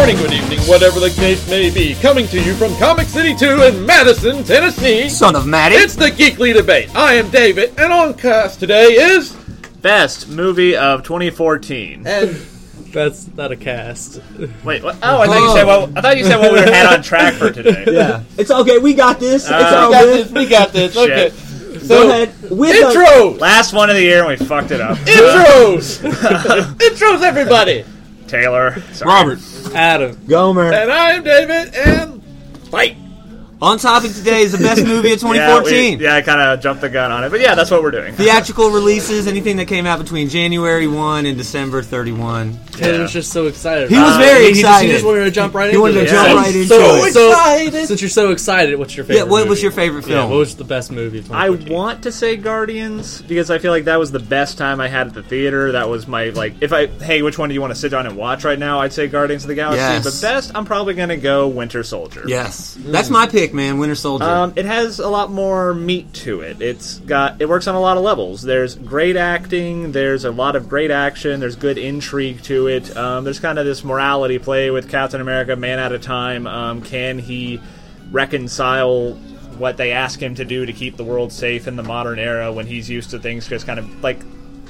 morning, good evening, whatever the case may be. Coming to you from Comic City 2 in Madison, Tennessee. Son of Maddie. It's the Geekly Debate. I am David, and on cast today is... Best movie of 2014. And... That's not a cast. Wait, what? Oh, I thought you said what we had on track for today. Yeah. It's okay, we got this. It's all we got good. this, we got this. Shit. Okay. Go ahead. Intros! Last one of the year and we fucked it up. Intros! Intros, everybody! Taylor. Sorry. Robert. Adam. Gomer. And I'm David, and... Fight! On topic today is the best movie of 2014. Yeah, I kind of jumped the gun on it. But yeah, that's what we're doing. Theatrical releases, anything that came out between January 1 and December 31. Taylor was just so excited. He was very excited. He just wanted to jump right into it. He wanted to jump right into So it. excited! Since you're so excited, what's your favorite Yeah, what movie? was your favorite film? Yeah, what was the best movie of I 2014? want to say Guardians because I feel like that was the best time I had at the theater. That was my, hey, which one do you want to sit down and watch right now? I'd say Guardians of the Galaxy. Yes. But best, I'm probably going to go Winter Soldier. Yes. That's my pick, man, Winter Soldier. It has a lot more meat to it. It works on a lot of levels. There's great acting. There's a lot of great action. There's good intrigue to it. There's kind of this morality play with Captain America, man at a time. Can he reconcile what they ask him to do to keep the world safe in the modern era when he's used to things just kind of like...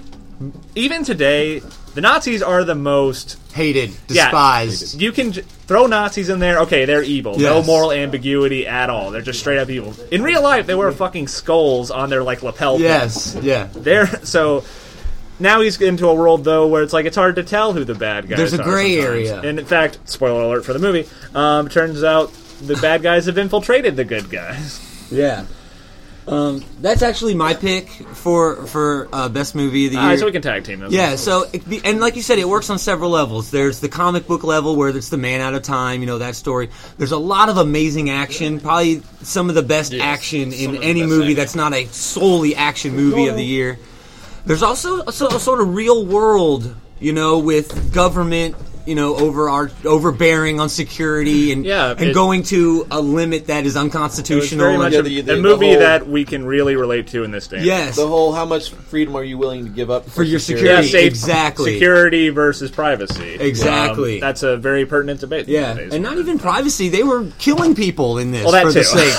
Even today, the Nazis are the most... Hated. Despised. You can throw Nazis in there, okay, they're evil. Yes. No moral ambiguity at all. They're just straight up evil. In real life, they wear fucking skulls on their, lapel pins. Yes. Yeah. So, now he's into a world, though, where it's hard to tell who the bad guys are. There's a gray sometimes. area. And in fact, spoiler alert for the movie, turns out the bad guys have infiltrated the good guys. Yeah. That's actually my pick for best movie of the year. Alright, so we can tag team this. Yeah, so, and like you said, it works on several levels. There's the comic book level where it's the man out of time, that story. There's a lot of amazing action, probably some of the best action in any movie that's not a solely action movie of the year. There's also a sort of real world, with government, overbearing on security and going to a limit that is unconstitutional. Very much a movie that we can really relate to in this day. Yes. The whole, how much freedom are you willing to give up for your security? Yeah, exactly. Security versus privacy. Exactly. That's a very pertinent debate. Yeah, and not even privacy. They were killing people in this for the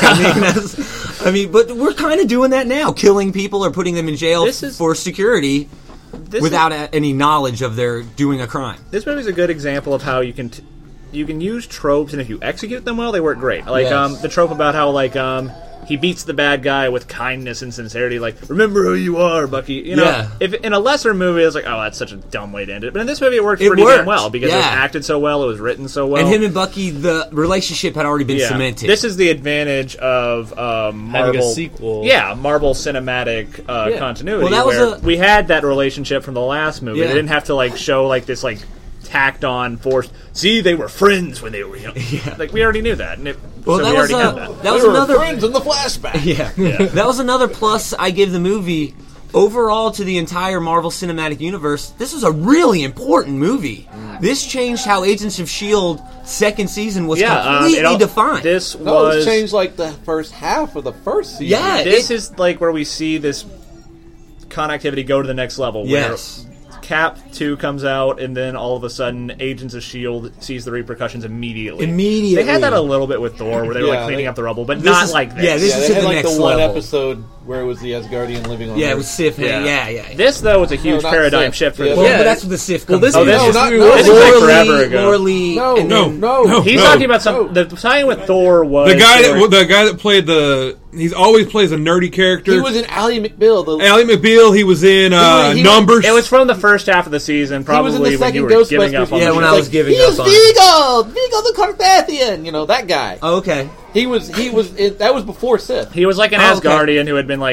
sake. But we're kind of doing that now, killing people or putting them in jail for security. Without any knowledge of their doing a crime. This movie is a good example of how you can use tropes, and if you execute them well, they work great. The trope about how he beats the bad guy with kindness and sincerity, remember who you are, Bucky. If in a lesser movie, it's that's such a dumb way to end it. But in this movie, it worked pretty damn well because it was acted so well, it was written so well, and him and Bucky, the relationship had already been cemented. This is the advantage of Marvel having a sequel. Yeah, Marvel cinematic continuity. Well, that was we had that relationship from the last movie. Yeah. They didn't have to show this tacked on force. See, they were friends when they were young. Yeah. We already knew that. And we already had that. That was another friends in the flashback. Yeah. That was another plus I give the movie. Overall, to the entire Marvel Cinematic Universe, this was a really important movie. This changed how Agents of S.H.I.E.L.D. second season was completely defined. This was changed the first half of the first season. Yeah, this is where we see this connectivity go to the next level. Where Cap 2 comes out, and then all of a sudden, Agents of S.H.I.E.L.D. sees the repercussions immediately. They had that a little bit with Thor, where they were cleaning up the rubble, but not like this. Yeah, this is they the had next the one level. episode where it was the Asgardian living on Earth. It was Sif. Yeah. This, though, was a huge paradigm shift for the But that's what the Sif comes this from. is forever ago. Laura Lee. No. He's talking about the tie-in with Thor was... The guy that played he always plays a nerdy character. He was in Ally McBeal. Ally McBeal, he was in Numbers. It was from the first half of the season, probably when you were giving up on the show. when I was giving up on it. Vigo the Carpathian, that guy. Oh, okay. He was that was before Sith. He was like an Asgardian who had been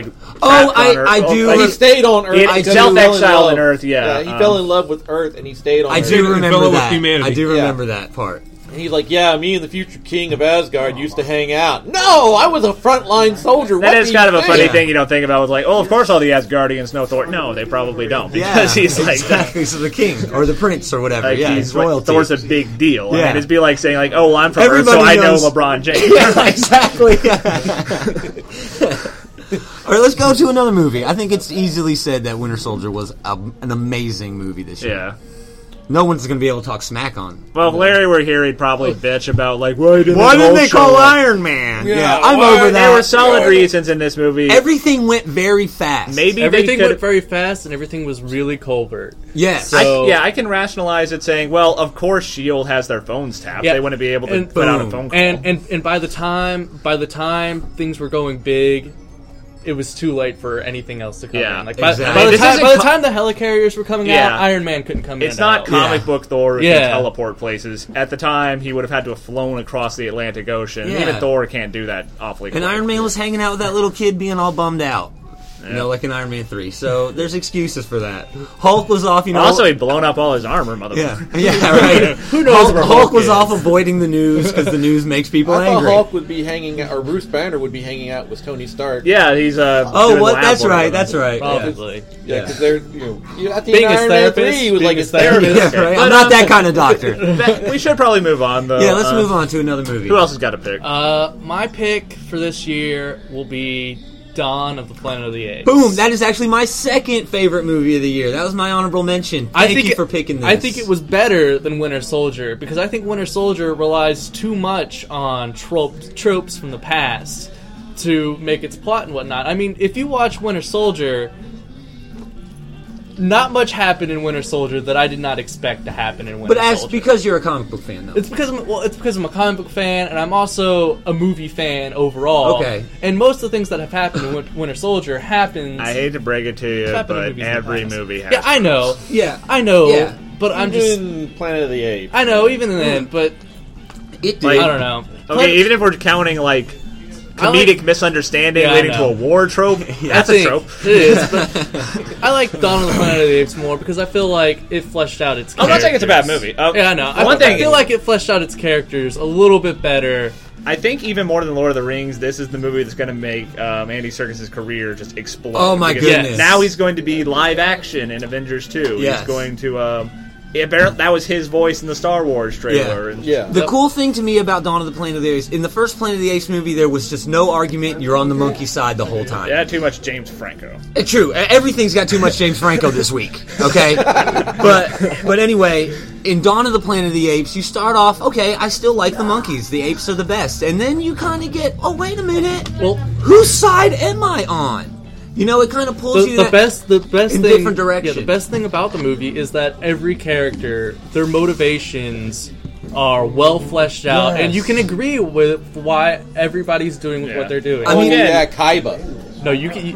I do. He stayed on Earth. He self-exiled on Earth, He fell in love with Earth, and he stayed on Earth. I do remember that. Humanity. I do remember that part. And he's like, me and the future king of Asgard used to hang out. No, I was a frontline soldier. That is kind of a funny thing you don't think about. It's of course all the Asgardians know Thor. No, they probably don't. Because he's exactly. So the king, or the prince, or whatever. He's royalty. Thor's a big deal. Yeah. It'd be like saying, I'm from Earth, so I know LeBron James. Yeah, exactly. All right, let's go to another movie. I think it's easily said that Winter Soldier was an amazing movie this year. Yeah. no one's going to be able to talk smack on. Well, if Larry were here, he'd probably bitch about, like, why didn't they call Iron Man? Yeah, I'm over that. There were solid reasons in this movie. Everything went very fast. Maybe everything they went very fast, and everything was really covert. Yes. So, I can rationalize it saying, well, of course S.H.I.E.L.D. has their phones tapped. Yeah. They wouldn't be able to put out a phone call. And by the time things were going big, it was too late for anything else to come Yeah, in. Like exactly. by the time the helicarriers were coming out, Iron Man couldn't come in. It's not comic book Thor who Yeah. can teleport places. At the time, he would have had to have flown across the Atlantic Ocean. Yeah. Even Thor can't do that awfully quick. And Iron Man was hanging out with that little kid being all bummed out. You know, like in Iron Man 3. So there's excuses for that. Hulk was off, Also, he'd blown up all his armor, motherfucker. Yeah, right. Who knows where Hulk was is? off avoiding the news because the news makes people I thought angry. Hulk would be hanging out, or Bruce Banner would be hanging out with Tony Stark. Yeah, he's Oh, doing what? lab That's work right. with him. That's right. Probably. Yeah, because they're at the Being end of his Iron Man therapist, 3, he was being like his his therapist. Yeah, right. But, I'm not that kind of doctor. We should probably move on, though. Yeah, let's move on to another movie. Who else has got a pick? My pick for this year will be Dawn of the Planet of the Apes. Boom! That is actually my second favorite movie of the year. That was my honorable mention. Thank you for picking this. I think it was better than Winter Soldier because I think Winter Soldier relies too much on tropes from the past to make its plot and whatnot. I mean, if you watch Winter Soldier, not much happened in Winter Soldier that I did not expect to happen in Winter Soldier. But because you're a comic book fan, though. It's because I'm a comic book fan, and I'm also a movie fan overall. Okay. And most of the things that have happened in Winter Soldier happens. I hate to break it to you, happened in but movies in the every past. movie has. Yeah, I know. Yeah. I know. Yeah. But I'm just. Even Planet of the Apes. I know, even then, but It did. Like- I don't know. Okay, even if we're counting, like, I like- comedic misunderstanding Yeah, I leading to know. a war trope, that's a think trope. It is, but I like Dawn of the Planet of the Apes more because I feel like it fleshed out its I'm characters. not saying it's a bad movie. Yeah, I know. One I thing, feel like it fleshed out its characters a little bit better. I think even more than Lord of the Rings, this is the movie that's going to make Andy Serkis' career just explode. Oh, my Because goodness. Now he's going to be live action in Avengers 2. Yes. He's going to... that was his voice in the Star Wars trailer. Yeah. And Yeah. The cool thing to me about Dawn of the Planet of the Apes, in the first Planet of the Apes movie, there was just no argument. You're on the monkey side the whole time. Yeah, too much James Franco. True. Everything's got too much James Franco this week. Okay, but anyway, in Dawn of the Planet of the Apes, you start off okay. I still like the monkeys. The apes are the best, and then you kind of get, oh wait a minute. Well, Whose side am I on? You know, it kind of pulls you the that- best in thing, different directions. Yeah, the best thing about the movie is that every character, their motivations are well fleshed out, Yes. and you can agree with why everybody's doing what they're doing. I mean, yeah, Kaiba. no,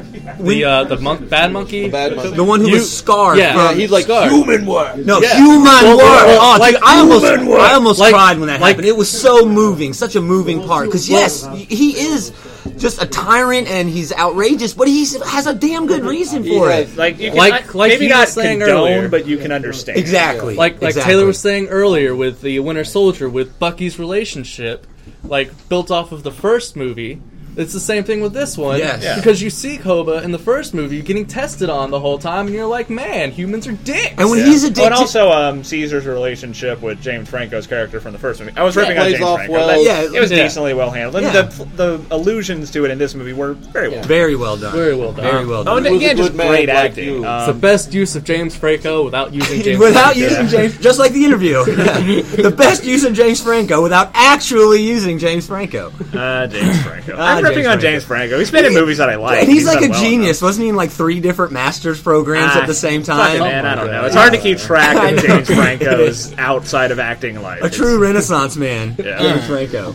bad monkey, The bad monkey. the one who was scarred. yeah, from, He's like Scar. human work. No, Yeah. human Well, work. Oh, like dude, I almost Like- cried when that like- happened. It was so moving, such a moving part. Because yes, he is just a tyrant and he's outrageous, but he has a damn good reason for it. Like you can Like maybe he not was saying condone, earlier. but you can understand. Exactly. Like exactly. Taylor was saying earlier with the Winter Soldier, with Bucky's relationship, like built off of the first movie. It's the same thing with this one. Yes. Yeah. Because you see Koba in the first movie getting tested on the whole time, and you're like, man, humans are dicks. And when he's Oh, addicted, and also Caesar's relationship with James Franco's character from the first movie. I was ripping on plays James off Franco. well. but Yeah, it was yeah. decently well handled. And Yeah. the allusions to it in this movie were very well. very well done. Very well done. Very well Oh, done. and He was a again, just good man great like acting. you. It's the best use of James Franco without using James Without Franco. using James, just like the interview. Yeah. The best use of James Franco without actually using James Franco. James Franco. Ah, I'm ripping James on Franco. James Franco. He's been in movies that I like. And he's like done a well genius. Wasn't he in like 3 different master's programs enough. at the same Fucking time? man, I don't know. It's God. hard to keep track I of know. James Franco's outside of acting life. A true Renaissance man. Yeah. James Franco.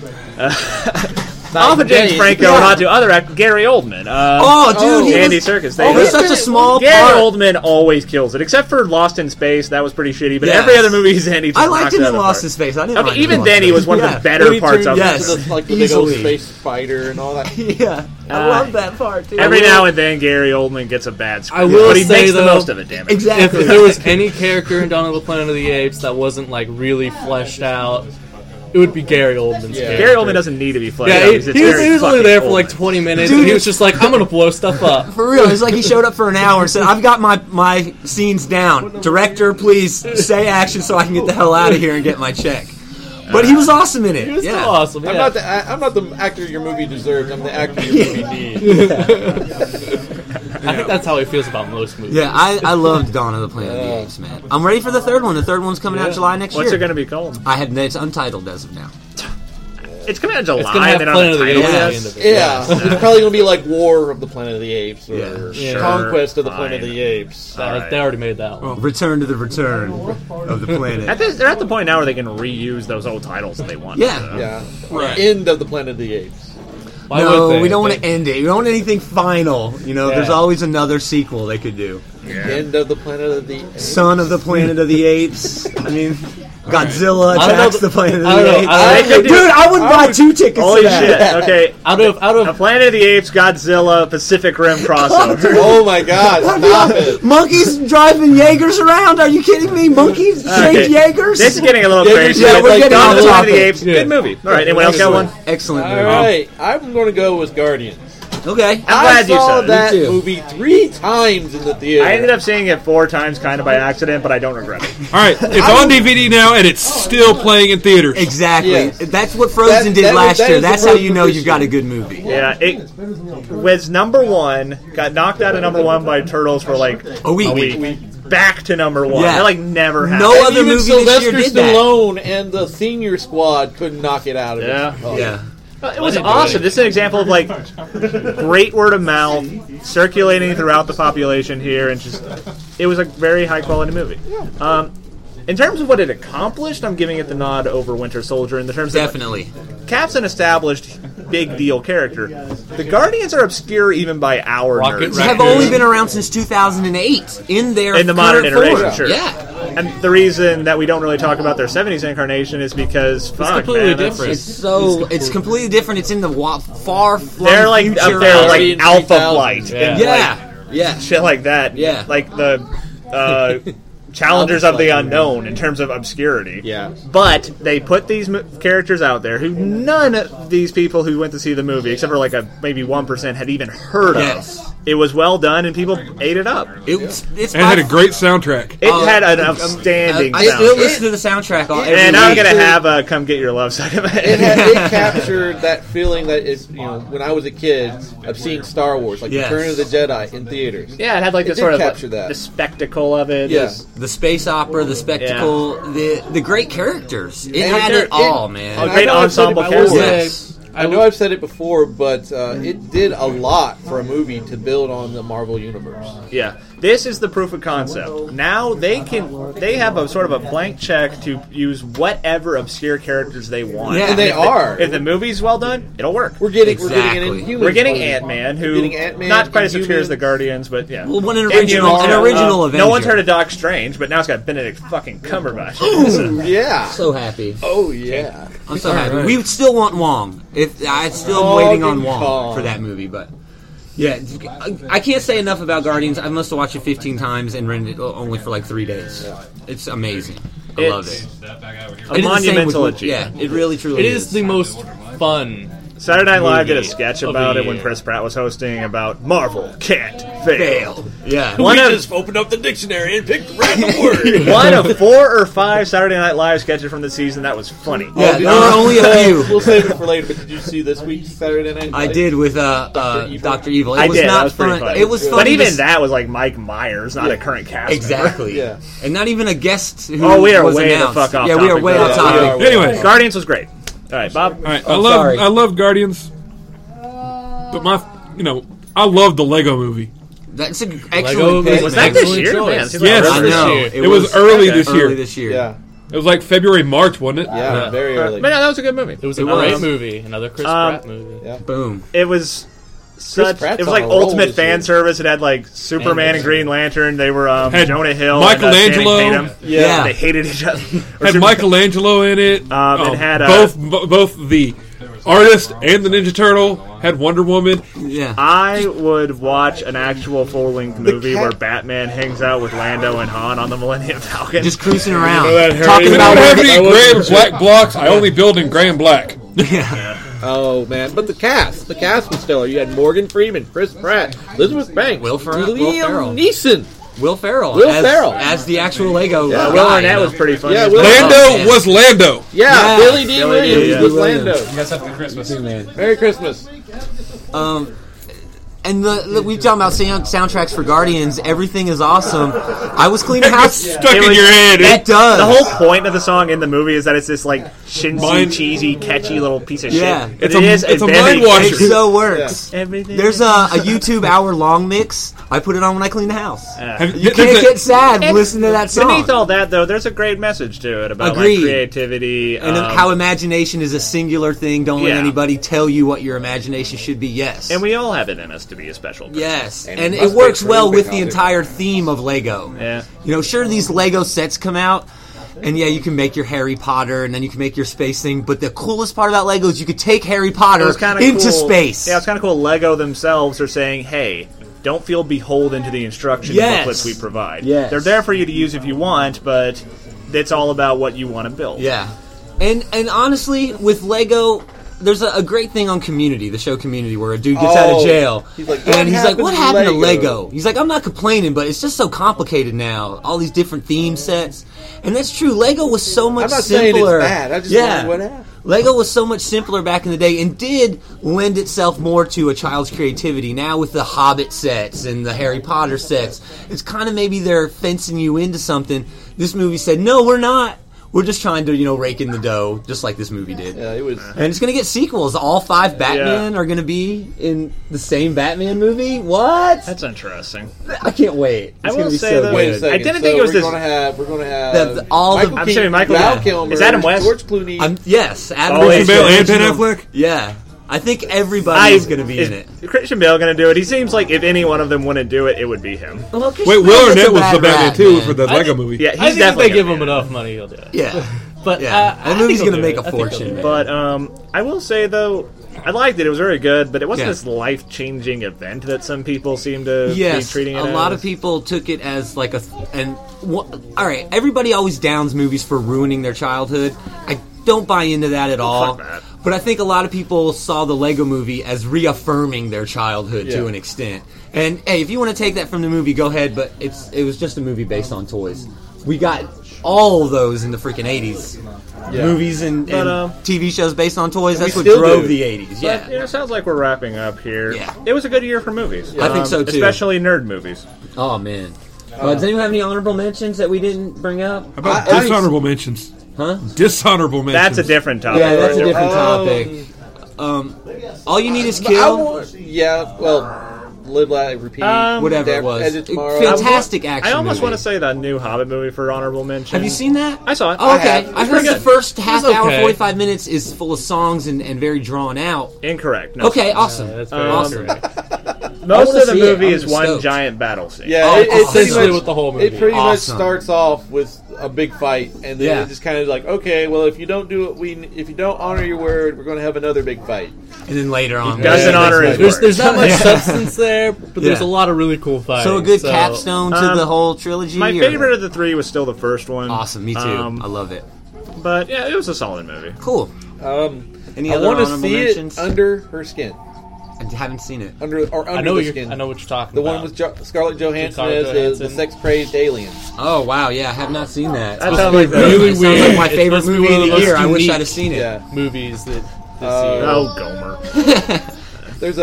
Off of James Franco, Yeah. and on to other actors. Gary Oldman. Oh, dude, he Andy was, Serkis. he was such a small Gary part. Oldman always kills it, except for Lost in Space. That was pretty shitty. But Yes. every other movie he's in, he just I liked knocks him it out in of the Lost park. in Space. I didn't Okay, mind him even in Lost then, in he was Space. one of Yeah. the better When he parts turned of Yes. it. into the big old Easily. space spider and all that. Yeah, I love that part too. Every now and then, Gary Oldman gets a bad script, I will but he say, makes the though, most of it. Damn it! Exactly. If there was any character in Dawn of the Planet of the Apes that wasn't like really fleshed out, it would be Gary Oldman's character. Gary Oldman doesn't need to be fleshed Yeah, out. he It's was very only fucking there for like Oldman. 20 minutes, Dude, and he was just like, I'm going to blow stuff up. For real, it's like he showed up for an hour and said, "I've got my scenes down. Director, please say action so I can get the hell out of here and get my check." But he was awesome in it. He was yeah. still awesome. I'm Yeah. not the actor your movie deserves. I'm the actor your movie needs. I think that's how he feels about most movies. Yeah, I loved Dawn of the Planet of the Apes, man. I'm ready for the third one. The third one's coming out July next year. What's it going to be called? It's untitled as of now. It's coming out in July. It's going to have they don't Planet of have the a Apes title at the yet. end of it. Yeah, it's probably going to be like War of the Planet of the Apes or Yeah. Conquest of the Fine. Planet of the Apes. They already made that one. Return to the Return of the Planet. They're at the point now where they can reuse those old titles if they want. Yeah. Yeah, Right. End of the Planet of the Apes. Why would No, they? we don't want to end it. We don't want anything final. You know, there's always another sequel they could do. End of the Planet of the Apes. Son of the Planet of the Apes. I mean, Godzilla I don't know attacks the Planet of I don't the know. Apes. I could do- Dude, I wouldn't buy 2 tickets Holy to that. shit. Okay. Out of A Planet of the Apes, Godzilla, Pacific Rim crossover. Oh my God! Stop it! Monkeys driving Jaegers around? Are you kidding me? Monkeys Okay. shaped Jaegers? This is getting a little Yeah, crazy. yeah, but we're like getting Dawn off of the Planet of topic. the Apes, good movie. All right, anyone else got one? Excellent All movie. right, I'm going to go with Guardians. Okay. I'm glad you saw said it. that Me too. movie 3 times in the theater. I ended up seeing it 4 times kind of by accident, but I don't regret it. All right, it's on DVD now, and it's still playing in theaters. Exactly. Yes. That's what Frozen That- did that- last that year. is the That's how you know perfect you've got a good movie. Yeah, it was number 1, got knocked out of number 1 by Turtles for like A week. Back to number 1. Yeah. That like never happened. No And other even movie this year Sylvester did that. Stallone and the senior squad couldn't knock it out of Yeah. it. Yeah. It was awesome. This is an example of like great word of mouth circulating throughout the population here, and just it was a very high quality movie. In terms of what it accomplished, I'm giving it the nod over Winter Soldier. In the terms Definitely. of Cap's an established big deal character. The Guardians are obscure even by our Rocket nerds. They have only been around since 2008 in their In the modern current form. iteration, sure. Yeah. And the reason that we don't really talk about their 70s incarnation is because fuck, completely man, that's different. just- It's completely different. It's in the far flung they're like future. up there of- like Alien Alpha 3000. Flight. Yeah. And, yeah. like, Yeah. shit like that. Yeah. Like the Challengers of the Unknown in terms of obscurity. Yeah. But they put these characters out there who none of these people who went to see the movie, except for like maybe 1%, had even heard Yes. of. It was well done, and people ate it up. It's And it by- had a great soundtrack. It had an outstanding I still soundtrack. listen to the soundtrack all every And I'm week. going to have a Come Get Your Love segment. It captured that feeling that it's, when I was a kid of seeing Star Wars, like Yes. Return of the Jedi in theaters. Yeah, it had like It this did sort of capture that. the spectacle of it. Yes. the space opera, the spectacle, the great characters. It And had it- it all, A man. I great know I've said it ensemble before. cast. Yes. I know I've said it before, but it did a lot for a movie to build on the Marvel universe. Yeah, this is the proof of concept. Now they have a sort of a blank check to use whatever obscure characters they want. Yeah. And they If are. If the movie's well done, it'll work. We're getting an Exactly. Inhumans. We're getting movie. Ant-Man, who Getting Ant-Man, not quite as obscure as the Inhumans. Guardians, but yeah. Well, an Inhumans, original yeah. No one's Avenger. heard of Doc Strange, but now it's got Benedict fucking Cumberbatch. Yeah. So happy. Oh yeah. I'm so happy. We still want Wong. I still am waiting on Wong Kong. for that movie, but yeah, I can't say enough about Guardians. I must have watched it 15 times and rented it only for like 3 days. It's amazing. I love It's it. a It is the same monumental with- achievement. Yeah, it really truly It is the most fun. Saturday Night Live did a movie sketch of about the it when year. Chris Pratt was hosting about Marvel can't fail. fail. Yeah. One we of- just opened up the dictionary and picked random word. One of 4 or 5 Saturday Night Live sketches from the season that was funny. Yeah, there were only a few. We'll save it for later. But did you see this week's Saturday Night? I Live? did with Evil. Dr. Evil. It I was did. not That was pretty fun. funny. It was funny. But even to- that was like Mike Myers, not a current cast member. Exactly. Yeah. And not even a guest who Oh, we are was way the announced. fuck off Yeah, we are topic. way Yeah, off we topic. are. Anyway, Guardians was great. All right, Bob. all right, sorry. I love Guardians, but I love the Lego Movie. That's an Lego excellent pick. Was that this Excellent year? choice. Man, it seems like Yes. it I was know. this year. It was early Okay. this year. Early this year. Yeah. It was like February, March, wasn't it? Yeah. Very early. But no, that was a good movie. It was It a great was. movie. Another Chris Pratt movie. Yeah. Boom. It was such. Pratt's It was on like a roll ultimate this fan year. service. It had like Superman and Green Lantern. They were Had Jonah Hill, Michelangelo. and Channing Tatum. Yeah. They hated each other. Had Michelangelo in it. It had, both the artist and the Ninja Turtle. Had Wonder Woman. Yeah. I would watch an actual full-length movie cat- where Batman hangs out with Lando and Han on the Millennium Falcon. Just cruising around. that, Harry? Talking We about don't have where any they- gray and black blocks. I only build in gray and black. Yeah. Oh man, but the cast was stellar. You had Morgan Freeman, Chris Pratt, Elizabeth Banks, Will Ferrell. Liam Neeson. Will Ferrell. Will as, Ferrell. as the actual Lego. Yeah, guy, Will you Arnett know? was pretty funny. Yeah, as Will- well. Lando man. was Lando. Yeah, Yeah. Billy D. Billy D. Williams Yeah. was Williams. Lando. You guys have a good Christmas. Merry Christmas. And we talking about soundtracks for Guardians. Everything is awesome. I was cleaning house. Stuck in your head. It does. The whole point of the song in the movie is that it's this like chintzy, cheesy, catchy little piece of Yeah. shit. It's a mind washer. It so works. Everything. There's a YouTube hour-long mix. I put it on when I clean the house. You There's can't a- get sad listening to that song. Beneath all that, though, there's a great message to it about like, Agreed. creativity. And how imagination is a singular thing. Don't let Yeah. anybody tell you what your imagination should be. Yes. and we all have it in us to be a special person. Yes. And And it it must works be well true with the because- entire theme of Lego. Yeah. You know, sure, these Lego sets come out, and yeah, you can make your Harry Potter, and then you can make your space thing, but the coolest part about Lego is you could take Harry It Potter was kinda into cool. space. Yeah, it's kind of cool. Lego themselves are saying, hey, don't feel beholden to the instruction Yes. booklets we provide. Yes. They're there for you to use if you want, but it's all about what you want to build. Yeah. And honestly, with Lego, there's a great thing on Community, the show Community, where a dude gets out of jail. He's like, and he's like, happened what to happened to Lego?" Lego? He's like, I'm not complaining, but it's just so complicated now. All these different theme sets. And that's true. Lego was so much I'm not saying simpler. it's bad. I just yeah. wonder what happened. Lego was so much simpler back in the day and did lend itself more to a child's creativity. Now with the Hobbit sets and the Harry Potter sets, it's kind of maybe they're fencing you into something. This movie said, no, we're not. We're just trying to, rake in the dough, just like this movie did. Yeah, it was. And it's going to get sequels. All 5 Batman are going to be in the same Batman movie. What? That's interesting. I can't wait. I It's will gonna be say, so though, good. Wait a second. I didn't so think it was we're this- Gonna have, we're going to have all the- Michael I'm Keaton, assuming Michael- Val yeah. Kilmer, Is Adam West? George Clooney. Yes, Adam Oh, West. Christian Bale and Christian Ben Bale. Affleck? Yeah. I think everybody is going to be in it. Is Christian Bale going to do it? He seems like if any one of them wouldn't do it, it would be him. Well, Christian Wait, Bale Will gets a Arnett was bad the Batman rap, too man. for the Lego movie. Yeah, he's I think if definitely they give gonna him be in it. enough money, he'll do it. Yeah. But Yeah. I That movie's think going to he'll make do a it. I think fortune. he'll do it. But I will say though, I liked it. It was very good, but it wasn't Yeah. this life-changing event that some people seem to Yes, be treating it a as. lot of people took it as like all right, everybody always downs movies for ruining their childhood. I don't buy into that at all. Fuck that. But I think a lot of people saw the Lego movie as reaffirming their childhood to Yeah. an extent. And hey, if you want to take that from the movie, go ahead, but it was just a movie based on toys. We got all of those in the freaking 80s. Yeah. Movies and TV shows based on toys, that's what still drove do. the 80s. Yeah. But, it sounds like we're wrapping up here. Yeah. It was a good year for movies. I think so, too. Especially nerd movies. Oh, man. Does anyone have any honorable mentions that we didn't bring up? How about I- dishonorable mentions? Huh? Dishonorable mentions. That's a different topic. Yeah, that's a different Um, topic. All You Need Is I Kill. want, yeah, well, Live, Let, Repeat. Whatever it Death, was. Edge of Tomorrow. Fantastic action I almost movie. want to say the new Hobbit movie for honorable mention. Have you seen that? I saw it. Oh, okay. have. I heard It's the good. first half It's hour, okay. 45 minutes is full of songs and very drawn out. Incorrect. No. Okay, awesome. That's very awesome. correct. Most wanna of the see it. movie I'm is one stoked. giant battle scene. Yeah, Oh, it pretty essentially much, with the whole movie. It pretty Awesome. much starts off with a big fight, and then Yeah. it just kind of like, okay, well, if you don't do it, if you don't honor your word, we're going to have another big fight. And then later on, Doesn't honor his word. There's not much Yeah. substance there, but there's Yeah. a lot of really cool fighting. so a good capstone to the whole trilogy. My or- favorite of the three was still the first one. Awesome, me too. I love it. But yeah, it was a solid movie. Cool. I Any other want to honorable see mentions? it under her skin, I haven't seen it. under I know the what skin. you're. I know what you're talking The about. one with Scarlett Johansson Scarlett as the Johansson. sex-crazed alien. Oh wow, yeah, I have not seen that. That sounds like really It sounds weird. like my It's favorite supposed to be movie one of the of the year. most I wish unique- I'd have seen it. Yeah, movies that this year. Oh, Gomer. there's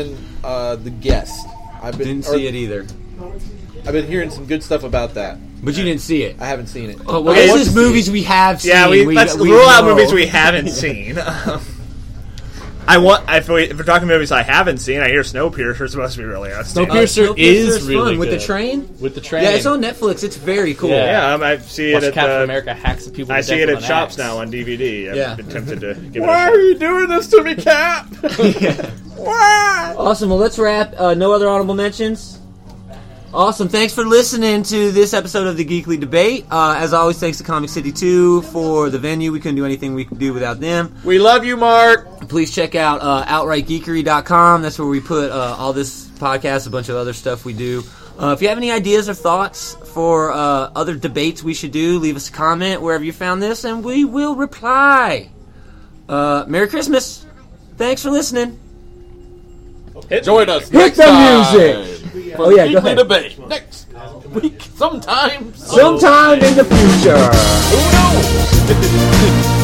the guest. Didn't see it either. I've been hearing some good stuff about that. But you didn't see it. I haven't seen it. Oh, well, Okay, this let's is see movies we have seen. Yeah, let's we rule out know. movies we haven't seen. If we're talking movies I haven't seen, I hear Snowpiercer's supposed to be really outstanding. Snowpiercer is really fun with the good. train. With the train. Yeah, it's on Netflix. It's very cool. Yeah. Yeah, I see Watch it at Captain America hacks the people. I to see death it with at an shops axe. now on DVD. I've Yeah. been tempted to give it Why a are you doing this to me, Cap? Why? Awesome. Well, let's wrap. No other honorable mentions? Awesome. Thanks for listening to this episode of the Geekly Debate. As always, thanks to Comic City 2 for the venue. We couldn't do anything we could do without them. We love you, Mark. Please check out OutrightGeekery.com. That's where we put all this podcast, a bunch of other stuff we do. If you have any ideas or thoughts for other debates we should do, leave us a comment wherever you found this, and we will reply. Merry Christmas. Thanks for listening. Join us Hit next the time music. for Oh, the yeah, go Geekly ahead. Debate next week, sometime. Sometime in the future. Who knows?